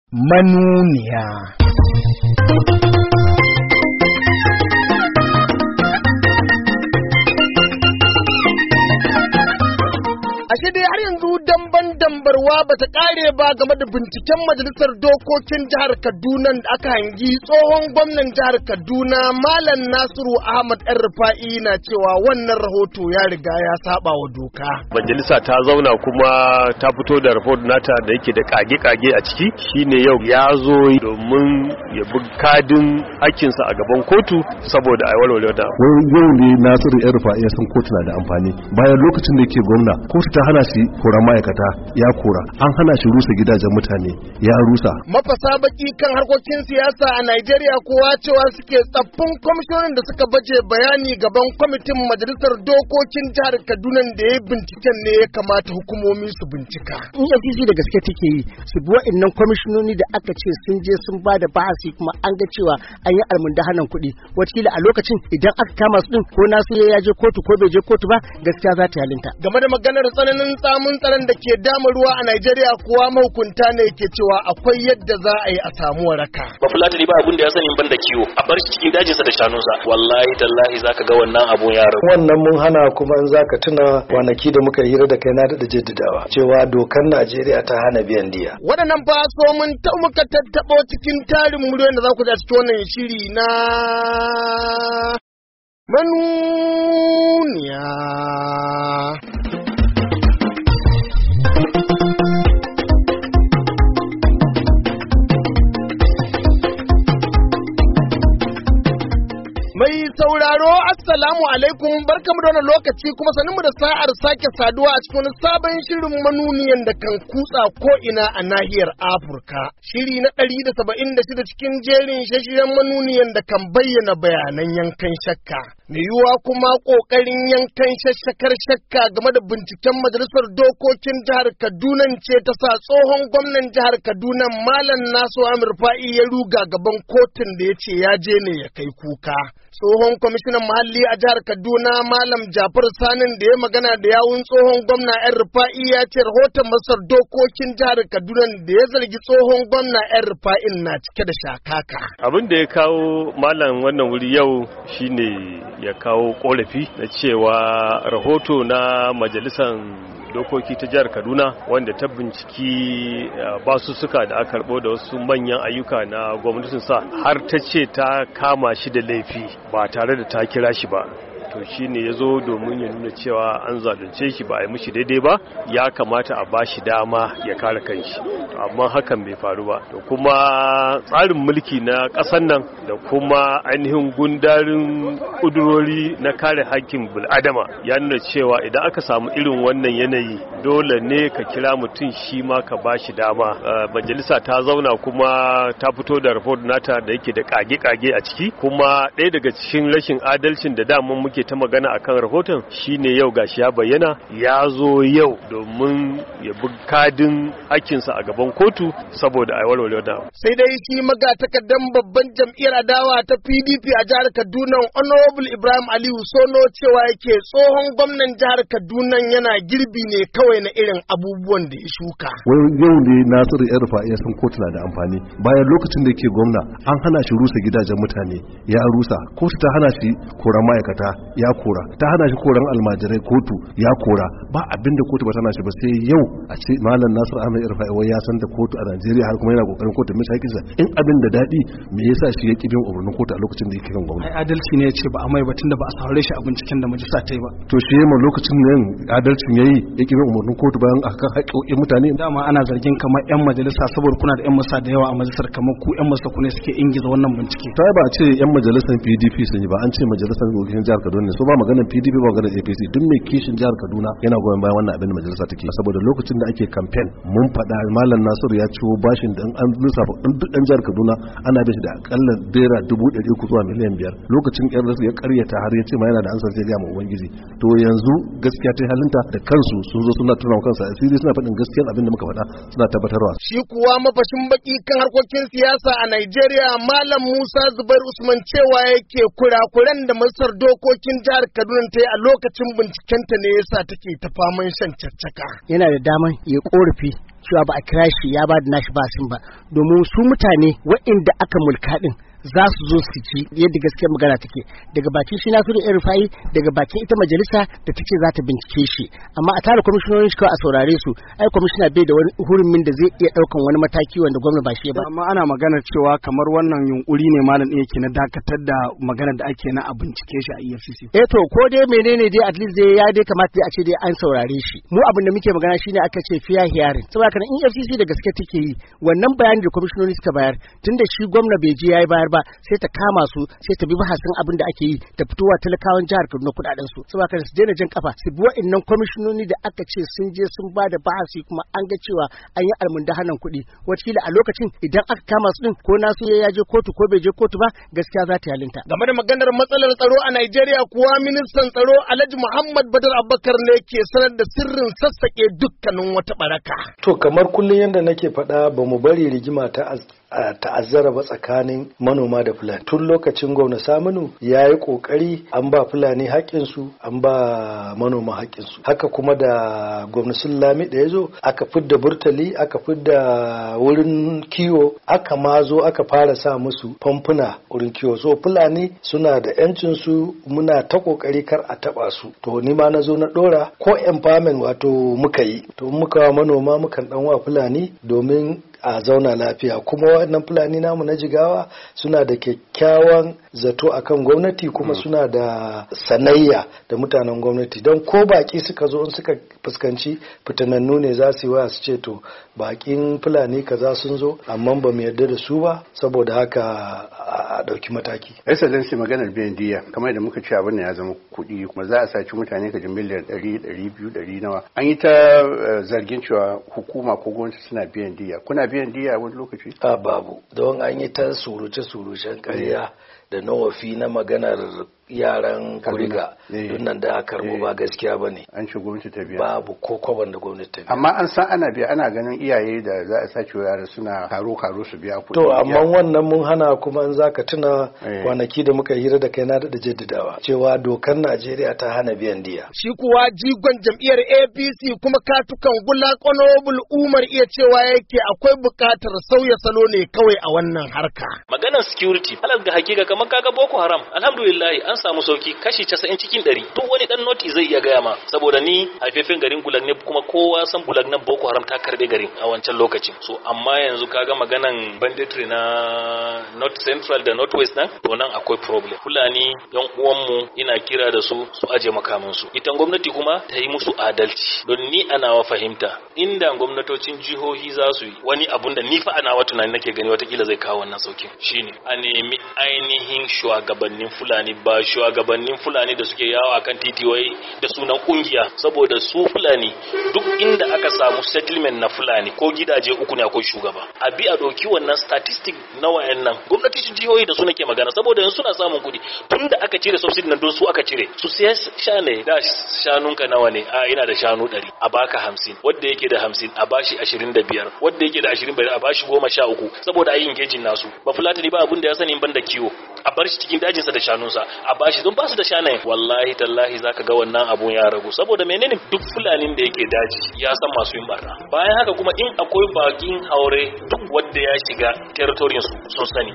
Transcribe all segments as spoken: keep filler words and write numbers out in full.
manuniya. Ashe dai har yanzu damban dambarwa bata kare ba game da binciken majalisar dokokin jihar Kaduna da aka hangi tsohon gwamnan jihar Kaduna Malam Nasiru Ahmad Yan Rufa'i na cewa wannan rahoto ya riga ya saba wa doka. Majalisa ta zauna kuma ta fito da rahoto nata da yake da kage-kage a ciki, shine yau ya zo domin ya bi kadin hakinsa a gaban kotu saboda a walwale da. Yau ne Nasiru Yan Rufa'i ya san kotu na da amfani bayan lokacin da yake gwamna kotu ta hana shi koran ma'aikata ya kora, an hana shi rusa gidajen mutane ya rusa. Mafasa baki kan harkokin siyasa a Najeriya kowa cewa suke tsaffin kwamishinonin da suka baje bayani gaban kwamitin majalisar dokokin jihar Kaduna da ya binciken ne ya kamata hukumomi su bincika. In F C C da gaske take yi su bi wa'annan kwamishinoni da aka ce sun je sun ba da bahasi kuma an ga cewa an yi almundahanan kuɗi, wataƙila a lokacin idan aka kama su din ko nasu ya je kotu ko bai je kotu ba gaskiya za ta halinta. Game da maganar tsananin tsamun tsaron da ke dama ruwa a Najeriya kuwa mahukunta ne ke cewa akwai yadda za a yi a samu waraka. Ba fulatani ba abun da ya sani ban da kiwo, a bar shi cikin dajinsa da shanunsa. Wallahi tallahi zaka ga wannan abun yaron. Wannan mun hana kuma in zaka tuna kwanaki da muka hira da kai na da jaddadawa cewa dokar Najeriya ta hana biyan diya. Waɗannan ba so mun ta muka tattabo cikin tarin muryoyin da za ku ji a cikin wannan shiri na manuniya. Mai sauraro assalamu alaikum, barkamu da wannan lokaci kuma sanin da sa'ar sake saduwa a cikin sabon shirin manuniyan da kan kutsa ko ina a nahiyar Afirka. Shiri na ɗari da saba'in da shida cikin jerin shashiyan manuniyan da kan bayyana bayanan yankan shakka. Mai yiwuwa kuma ƙoƙarin yankan shashakar shakka game da binciken majalisar dokokin jihar Kaduna ce ta sa tsohon gwamnan jihar Kaduna Malam Nasiru Ahmad Rufa'i ya ruga gaban kotun da ya ce ya je ne ya kai kuka. Tsohon kwamishinan muhalli a jihar Kaduna Malam Jafar Sanin da ya magana da yawun tsohon gwamna Yan Rufa'i ya ce rahoton masar dokokin jihar Kaduna da ya zargi tsohon gwamna Yan Rufa'in na cike da shakaka. Abin da ya kawo malam wannan wuri yau shine ya kawo korafi na cewa rahoto na majalisar dokoki ta jihar Kaduna wanda ta binciki basussuka da aka karbo da wasu manyan ayyuka na gwamnatin sa har ta ce ta kama shi da laifi ba tare da ta kira shi ba. To shi ne ya zo domin ya nuna cewa an zalunce shi ba a yi mishi daidai ba, ya kamata a ba shi dama ya kare kanshi, amma hakan bai faru ba. To kuma tsarin mulki na ƙasar nan da kuma ainihin gundarin ƙudurori na kare hakkin bil'adama ya nuna cewa idan aka samu irin wannan yanayi dole ne ka kira mutum shi ma ka ba shi dama. Majalisa ta zauna kuma ta fito da rahoto nata da yake da kage-kage a ciki, kuma ɗaya daga cikin rashin adalcin da daman muke ta magana akan rahoton shine yau gashi ya bayyana ya zo yau domin ya bi kadin hakinsa a gaban kotu saboda a walwale da. Sai dai shi magatakardan babban jam'iyyar adawa ta P D P a jihar Kaduna Honorable Ibrahim Aliyu Sono cewa yake tsohon gwamnan jihar Kaduna yana girbi ne kawai na irin abubuwan da ya shuka. Wai yau ne Nasiru Yan Rufa'i ya san kotu na da amfani bayan lokacin da yake gwamna an hana shi rusa gidajen mutane ya rusa, kotu ta hana shi koran ma'aikata ya kora, ta hana shi koran almajirai kotu ya kora, ba abinda kotu ba tana shi ba sai yau a ce Malam Nasiru Ahmad Yan Rufa'i wai ya san da kotu a Najeriya har kuma yana kokarin kotu mai hakinsa. In abin da dadi me yasa shi ya ki bin umarnin kotu a lokacin da yake kan gwamnati? Ai adalci ne ya ce ba a mai batun da ba a saurare shi a binciken da majalisa ta yi ba. To shi ma lokacin nan adalcin yayi ya ki bin umarnin kotu bayan aka haƙƙoƙin mutane. Dama ana zargin kamar yan majalisa saboda kuna da yan majalisa da yawa a majalisar kamar ku yan majalisa ku ne suke ingiza wannan bincike. Ta ba a ce yan majalisar P D P sun yi ba, an ce majalisar dokokin jihar Kaduna ne, so ba maganar P D P ba maganar A P C. Duk mai kishin jihar Kaduna yana goyon bayan wannan abin da majalisa take, saboda lokacin da ake campaign mun faɗa Malam Nasiru ya ciwo bashin da an lissafa duk ɗan jihar Kaduna ana bishi da akalla naira dubu ɗari uku zuwa miliyan biyar. Lokacin ƴan rasu ya karyata har ya ce ma yana da ansar sai ya ma ubangiji. To yanzu gaskiya ta halinta da kansu sun zo suna tuna kansu asiri suna faɗin gaskiyar abin da muka faɗa suna tabbatarwa. Shi kuwa mafashin baki kan harkokin siyasa a Najeriya Malam Musa Zubair Usman cewa yake kurakuran da masar dokokin jihar Kaduna ta yi a lokacin bincikenta ne yasa take ta faman shan caccaka. Yana da daman ya korafi cewa ba a kira shi ya ba da nashi basin ba, domin su mutane waɗanda aka mulka din za su zo su ci yadda gaskiyar magana take daga bakin shi Nasiru El Rufai, daga bakin ita majalisa da take za ta bincike shi. Amma a tare kwamishinonin shi kawai a saurare su, ai kwamishina bai da wani hurumin da zai iya daukan wani mataki wanda gwamna ba shi ba. Amma ana maganar cewa kamar wannan yunkuri ne malam ɗin yake na dakatar da maganar da ake na a bincike shi a E F C C. Eh to ko dai menene dai at least dai ya dai kamata dai a ce dai an saurare shi. Mu abin da muke magana shine aka ce fair hearing. Saboda kana E F C C da gaske take yi wannan bayani da kwamishinoni suka bayar tunda shi gwamna bai je yayi bayar ba sai ta kama su sai ta bi bahasin abin da ake yi ta fitowa talakawan jihar Kaduna kudaden su saboda kada su daina jin kafa su bi wa'annan kwamishinoni da aka ce sun je sun ba da bahasi kuma an ga cewa an yi almundahanan kuɗi wakila a lokacin idan aka kama su din ko nasu ya je kotu ko bai je kotu ba gaskiya za ta yalinta. Game da maganar matsalar tsaro a Najeriya kuwa ministan tsaro Alhaji Muhammad Badar Abubakar ne ke sanar da sirrin sassaƙe dukkanin wata baraka. To kamar kullum yadda nake faɗa ba mu bari rigima ta ta'azzara ba tsakanin manoma da fulani. Tun lokacin gwamna Saminu ya yi ƙoƙari an ba fulani haƙƙinsu an ba manoma haƙƙinsu. Haka kuma da gwamna Lami da ya zo aka fidda burtali aka fidda wurin kiwo aka ma zo aka fara sa musu famfuna wurin kiwo. So fulani suna da yancinsu muna ta ƙoƙari kar a taɓa su. To ni ma na zo na ɗora ko empowerment wato muka yi. To muka wa manoma mukan ɗan wa fulani domin a zauna lafiya kuma waɗannan fulani namu na Jigawa suna da kyakkyawan zato akan gwamnati kuma mm. suna da sanayya da mutanen gwamnati don ko baki suka zo in suka fuskanci fitanannu ne za su yi waya su ce to bakin fulani kaza sun zo amma ba mu yarda da su ba saboda haka a ɗauki mataki. Excellency maganar biyan diya kamar da muka ce abin ne ya zama kuɗi kuma za a saci mutane kaji miliyan ɗari ɗari biyu ɗari nawa an yi ta zargin cewa hukuma ko gwamnati suna biyan diya kuna biyan diya wani lokaci? A babu don an yi ta suruce-surucen ƙarya da nawafi na maganar yaran kuriga don nan da aka karbo ba gaskiya ba ne an ce gwamnati ta biya babu ko kwaban da gwamnati ta biya amma an san ana biya ana ganin iyaye da za a sace yara suna karo karo su biya kuɗi to amma wannan mun hana kuma in zaka tuna kwanaki da muka hira da kai na da jaddadawa cewa dokar Najeriya ta hana biyan diya shi kuwa jigon jam'iyyar A P C kuma katukan gula Honorable Umar iya cewa yake akwai buƙatar sauya salo ne kawai a wannan harka maganar security alal ga hakika kamar kaga Boko Haram alhamdulillah an samu sauki kashi casa'in cikin ɗari duk wani dan noti zai iya gaya ma saboda ni haifefen garin Gulag ne kuma kowa san Gulag nan Boko Haram ta karbe garin a wancan lokacin so amma yanzu kaga maganan banditry na North Central da North West nan to nan akwai problem Fulani yan uwan mu ina kira da su su aje makaman su ita gwamnati kuma ta yi musu adalci don ni ana wa fahimta inda gwamnatocin jihohi za su yi wani abun da ni fa ana wa tunani nake gani watakila zai kawo wannan saukin shine a nemi ainihin shugabannin Fulani ba shugabannin Fulani da suke yawo akan titiwai da sunan kungiya saboda su Fulani duk inda aka samu settlement na Fulani ko gidaje uku ne akwai shugaba a bi a doki wannan statistic na wayannan gwamnati su jihohi da su nake magana saboda yanzu suna samun kudi tunda aka cire subsidy nan don su aka cire su sai shane da shanunka nawa ne a ina da shanu ɗari a baka hamsin wanda yake da hamsin a bashi ashirin da biyar wanda yake da ashirin a bashi goma sha uku saboda ayi engaging nasu ba Fulatani ba abun da ya sani ban da kiwo a bar shi cikin dajinsa da shanunsa a bashi don basu da shanaye wallahi tallahi zaka ga wannan abun ya ragu saboda menene duk Fulanin da yake daji ya san masu yin barna bayan haka kuma in akwai bakin haure duk wanda ya shiga territory su sun sani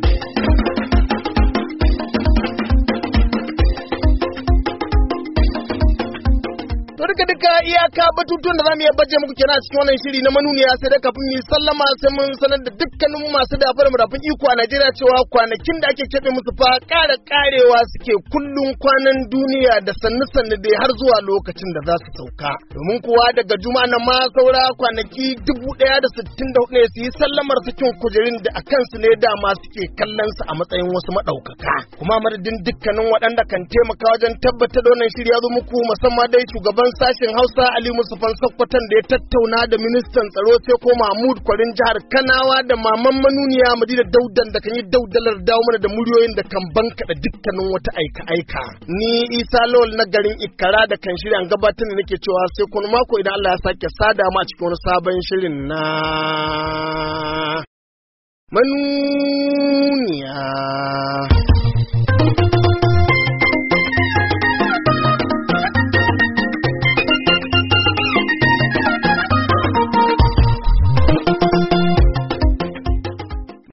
To duka duka iyaka batutuwan da zamu iya baje muku kenan a cikin wannan shiri na manuniya sai da kafin mu sallama sai mun sanar da dukkanin masu dafar murafin iko a Najeriya cewa kwanakin da ake kebe musu fa ƙara ƙarewa suke kullun kwanan duniya da sannu sannu dai har zuwa lokacin da za su sauka. Domin kuwa daga juma'a nan ma saura kwanaki dubu ɗaya da sittin da hudu ne su yi sallamar sakin kujerin da a kansu ne dama suke kallon su a matsayin wasu maɗaukaka. Kuma madadin dukkanin waɗanda kan taimaka wajen tabbatar da wannan shiri ya zo muku musamman dai shugaban sashen Hausa Ali Musufan Sakkwatan da ya tattauna da ministan tsaro sai ko Mahmud Kwarin jihar Kanawa da maman manuniya Madina Daudan da kan yi daudalar dawo mana da muryoyin da kan bankaɗa dukkanin wata aika-aika. Ni Isa Lawal na garin Ikkara da kan shirya gabatar da nake cewa sai kuma mako idan Allah ya sake sada mu a cikin wani sabon shirin na manuniya.